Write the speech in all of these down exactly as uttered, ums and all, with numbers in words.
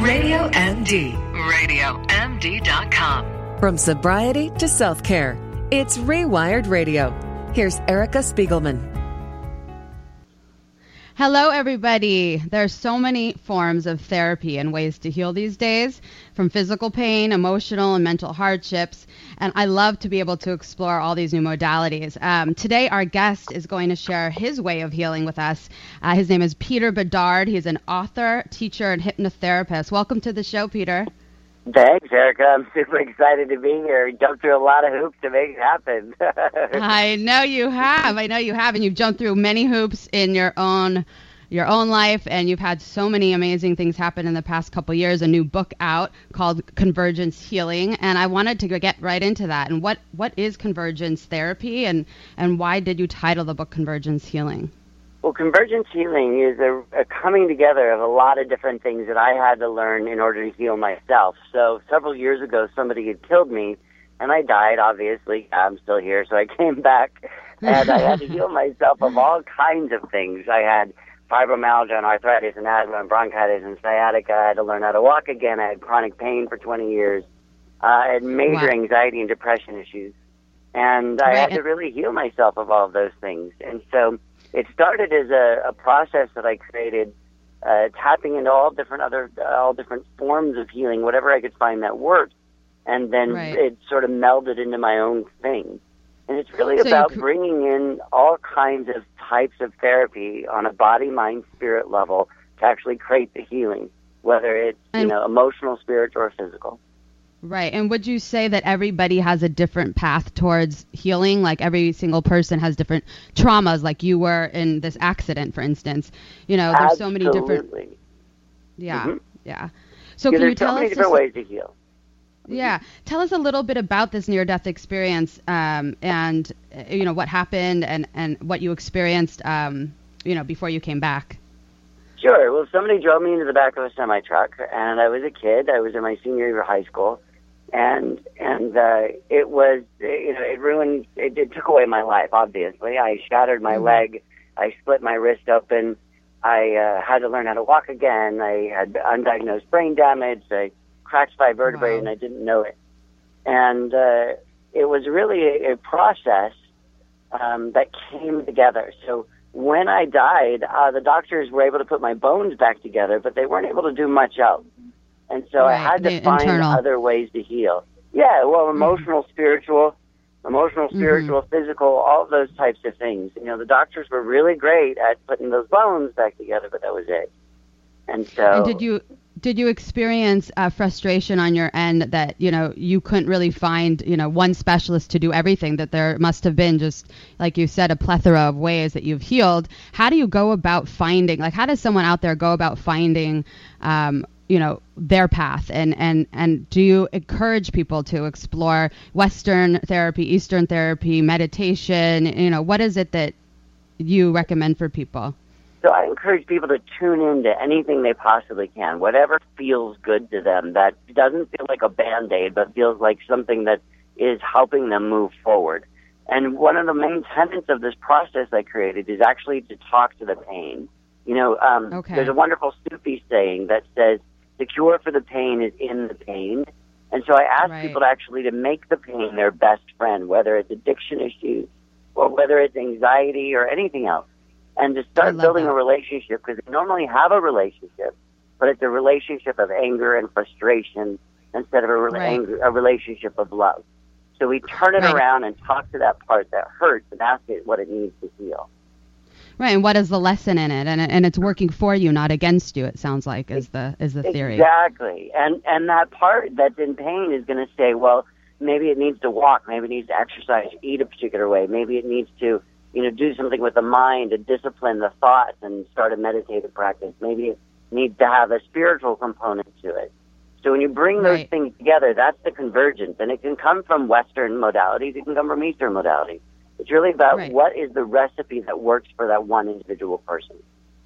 Radio M D. radio M D dot com. From sobriety to self-care, it's Rewired Radio. Here's Erica Spiegelman. Hello, everybody. There are so many forms of therapy and ways to heal these days, from physical pain, emotional and mental hardships, and I love to be able to explore all these new modalities. Um, today, our guest is going to share his way of healing with us. Uh, his name is Peter Bedard. He's an author, teacher, and hypnotherapist. Welcome to the show, Peter. Thanks, Erica. I'm super excited to be here. Jumped through a lot of hoops to make it happen. I know you have. I know you have, and you've jumped through many hoops in your own your own life, and you've had so many amazing things happen in the past couple of years. A new book out called Convergence Healing, and I wanted to get right into that. And what, what is convergence therapy, and, and why did you title the book Convergence Healing? Well, convergence healing is a, a coming together of a lot of different things that I had to learn in order to heal myself. So several years ago, somebody had killed me, and I died, obviously. I'm still here, so I came back, and I had to heal myself of all kinds of things. I had fibromyalgia and arthritis and asthma and bronchitis and sciatica. I had to learn how to walk again. I had chronic pain for twenty years. Uh, I had major wow. anxiety and depression issues. And I right. had to really heal myself of all of those things. And so it started as a, a process that I created, uh, tapping into all different other, all different forms of healing, whatever I could find that worked, and then right. it sort of melded into my own thing. And it's really so about cr- bringing in all kinds of types of therapy on a body, mind, spirit level to actually create the healing, whether it's and- you know emotional, spiritual, or physical. Right. And would you say that everybody has a different path towards healing? Like every single person has different traumas, like you were in this accident, for instance. You know, there's Absolutely. so many different. Yeah. Mm-hmm. Yeah. So yeah, can you tell so many us different just... ways to heal. Yeah. Tell us a little bit about this near-death experience um, and, you know, what happened and, and what you experienced, um, you know, before you came back. Sure. Well, somebody drove me into the back of a semi-truck, and I was a kid. I was in my senior year of high school. And and uh, it was, you know, it ruined, it, it took away my life, obviously. I shattered my mm-hmm. leg. I split my wrist open. I uh, had to learn how to walk again. I had undiagnosed brain damage. I cracked five vertebrae, wow. and I didn't know it. And uh, it was really a, a process um, that came together. So when I died, uh, the doctors were able to put my bones back together, but they weren't able to do much else. And so right, I had to find internal. other ways to heal. Yeah, well, emotional, mm-hmm. spiritual, emotional, spiritual, mm-hmm. physical, all of those types of things. You know, the doctors were really great at putting those bones back together, but that was it. And so... And did you did you experience uh, frustration on your end that, you know, you couldn't really find, you know, one specialist to do everything, that there must have been just, like you said, a plethora of ways that you've healed? How do you go about finding, like, how does someone out there go about finding... Um, you know, their path, and, and, and do you encourage people to explore Western therapy, Eastern therapy, meditation? You know, what is it that you recommend for people? So I encourage people to tune into anything they possibly can, whatever feels good to them, that doesn't feel like a Band-Aid, but feels like something that is helping them move forward. And one of the main tenets of this process I created is actually to talk to the pain. You know, um, okay. there's a wonderful Sufi saying that says, the cure for the pain is in the pain. And so I ask right. people to actually to make the pain their best friend, whether it's addiction issues or whether it's anxiety or anything else, and to start building that. a relationship, because they normally have a relationship, but it's a relationship of anger and frustration instead of a, re- right. anger, a relationship of love. So we turn it right. around and talk to that part that hurts and ask it what it needs to heal. Right, and what is the lesson in it? And and it's working for you, not against you, it sounds like, is the is the theory. Exactly. And and that part that's in pain is going to say, well, maybe it needs to walk, maybe it needs to exercise, eat a particular way, maybe it needs to, you know, do something with the mind to discipline the thoughts and start a meditative practice. Maybe it needs to have a spiritual component to it. So when you bring those right. things together, that's the convergence. And it can come from Western modalities, it can come from Eastern modalities. It's really about right. what is the recipe that works for that one individual person.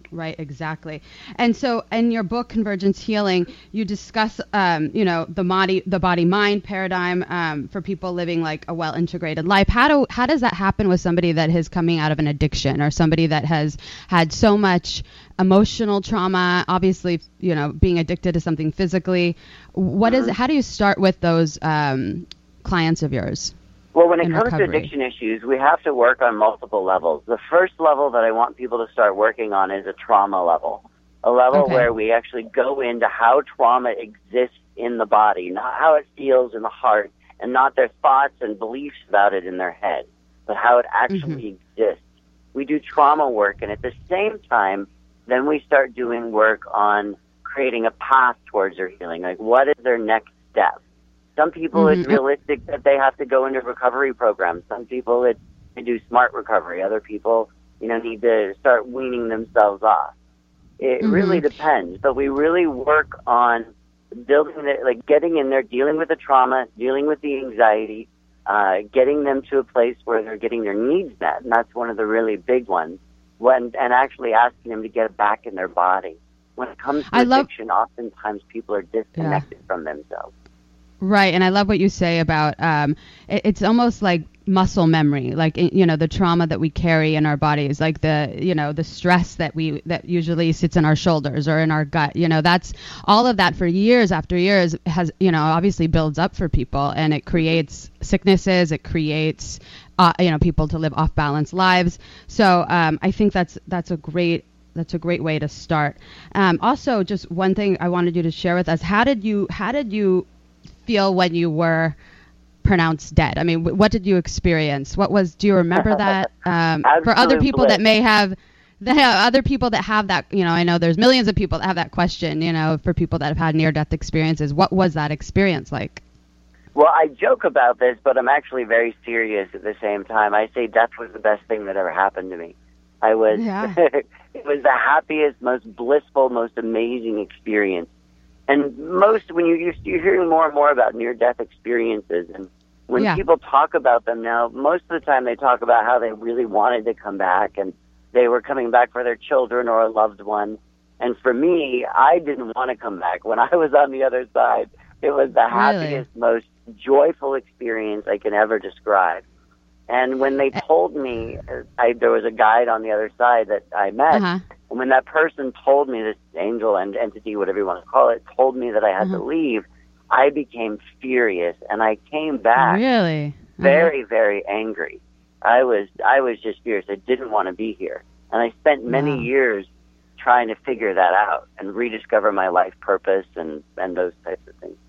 Right, exactly. And so in your book, Convergence Healing, you discuss, um, you know, the body, the body-mind paradigm um, for people living like a well-integrated life. How do how does that happen with somebody that is coming out of an addiction, or somebody that has had so much emotional trauma, obviously, you know, being addicted to something physically? What is, how do you start with those um, clients of yours? Well, when it comes recovery? to addiction issues, we have to work on multiple levels. The first level that I want people to start working on is a trauma level, a level Okay. where we actually go into how trauma exists in the body, not how it feels in the heart, and not their thoughts and beliefs about it in their head, but how it actually mm-hmm. exists. We do trauma work, and at the same time, then we start doing work on creating a path towards their healing. Like, what is their next step? Some people, mm-hmm. it's realistic that they have to go into recovery programs. Some people, it, they do smart recovery. Other people, you know, need to start weaning themselves off. It mm-hmm. really depends. But we really work on building, the, like getting in there, dealing with the trauma, dealing with the anxiety, uh, getting them to a place where they're getting their needs met. And that's one of the really big ones. When, and actually asking them to get back in their body. When it comes to I addiction, love, oftentimes people are disconnected yeah. from themselves. Right, and I love what you say about um, it, it's almost like muscle memory, like, you know, the trauma that we carry in our bodies, like the, you know, the stress that we that usually sits in our shoulders or in our gut. You know, that's all of that for years after years has, you know, obviously builds up for people, and it creates sicknesses. It creates, uh, you know, people to live off balance lives. So um, I think that's that's a great. That's a great way to start. Um, also, just one thing I wanted you to share with us: how did you how did you feel when you were pronounced dead? I mean, w- what did you experience? What was? Do you remember that? Um, for other people bliss. that may have, the other people that have that, you know, I know there's millions of people that have that question. You know, for people that have had near-death experiences, what was that experience like? Well, I joke about this, but I'm actually very serious at the same time. I say death was the best thing that ever happened to me. I was. Yeah. It was the happiest, most blissful, most amazing experience. And most, when you, you're hearing more and more about near-death experiences, and when yeah. people talk about them now, most of the time they talk about how they really wanted to come back, and they were coming back for their children or a loved one. And for me, I didn't want to come back. When I was on the other side, it was the happiest, really? most joyful experience I can ever describe. And when they told me, I, there was a guide on the other side that I met, uh-huh. and when that person told me, this angel and entity, whatever you want to call it, told me that I had uh-huh. to leave, I became furious, and I came back really uh-huh. very, very angry. I was, I was just furious. I didn't want to be here. And I spent many wow. years trying to figure that out and rediscover my life purpose and, and those types of things.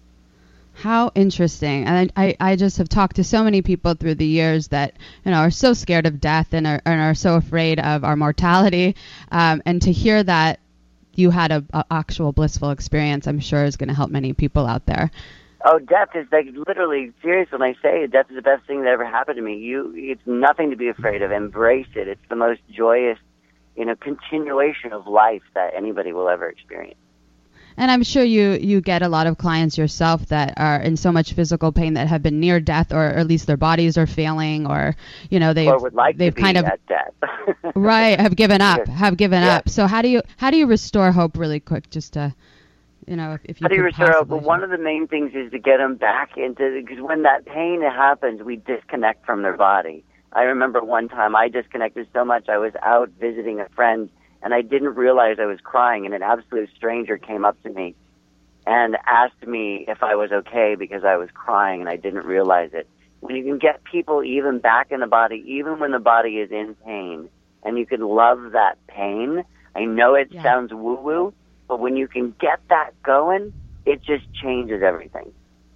How interesting. And I, I just have talked to so many people through the years that, you know, are so scared of death and are, and are so afraid of our mortality. Um, and to hear that you had a, a actual blissful experience, I'm sure is going to help many people out there. Oh, death is like literally, serious when I say it, death is the best thing that ever happened to me. You, it's nothing to be afraid of. Embrace it. It's the most joyous, you know, continuation of life that anybody will ever experience. And I'm sure you, you get a lot of clients yourself that are in so much physical pain that have been near death, or at least their bodies are failing, or, you know, they've, or would like they've to be kind of at death. right, have given up, have given yeah. up. So how do you how do you restore hope really quick, just to, you know, if, if you How do you could restore hope? possibly Well, one of the main things is to get them back into, because when that pain happens, we disconnect from their body. I remember one time I disconnected so much, I was out visiting a friend, and I didn't realize I was crying, and an absolute stranger came up to me and asked me if I was okay because I was crying, and I didn't realize it. When you can get people even back in the body, even when the body is in pain, and you can love that pain, I know it yeah. sounds woo-woo, but when you can get that going, it just changes everything.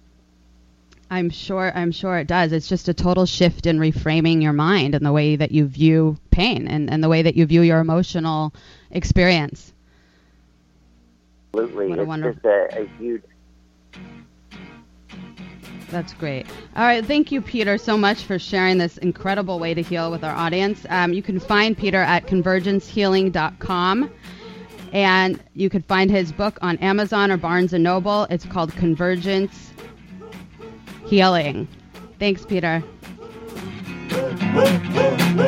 I'm sure I'm sure it does. It's just a total shift in reframing your mind and the way that you view pain and, and the way that you view your emotional experience. Absolutely. What a it's wonderful... just a, a huge... That's great. All right. Thank you, Peter, so much for sharing this incredible way to heal with our audience. Um, you can find Peter at convergence healing dot com. And you could find his book on Amazon or Barnes and Noble. It's called Convergence Healing. Thanks, Peter.